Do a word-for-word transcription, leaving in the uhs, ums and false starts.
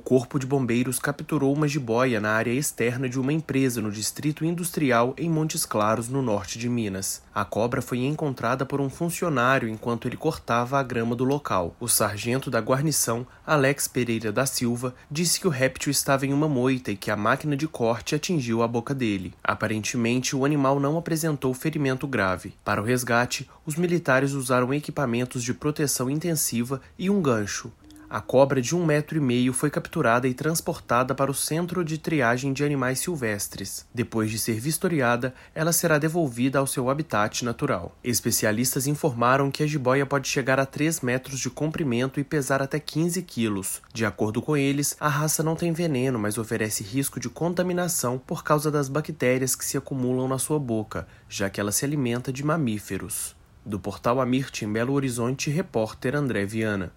corpo de bombeiros capturou uma jiboia na área externa de uma empresa no distrito industrial em Montes Claros, no norte de Minas. A cobra foi encontrada por um funcionário enquanto ele cortava a grama do local. O sargento da guarnição, Alex Pereira da Silva, disse que o réptil estava em uma moita e que a máquina de corte atingiu a boca dele. Aparentemente, o animal não apresentou ferimento grave. Para o resgate, os militares usaram equipamentos de proteção intensiva e um gancho. A cobra de um metro e meio foi capturada e transportada para o Centro de Triagem de Animais Silvestres. Depois de ser vistoriada, ela será devolvida ao seu habitat natural. Especialistas informaram que a jiboia pode chegar a três metros de comprimento e pesar até quinze quilos. De acordo com eles, a raça não tem veneno, mas oferece risco de contaminação por causa das bactérias que se acumulam na sua boca, já que ela se alimenta de mamíferos. Do portal Amirte, em Belo Horizonte, repórter André Viana.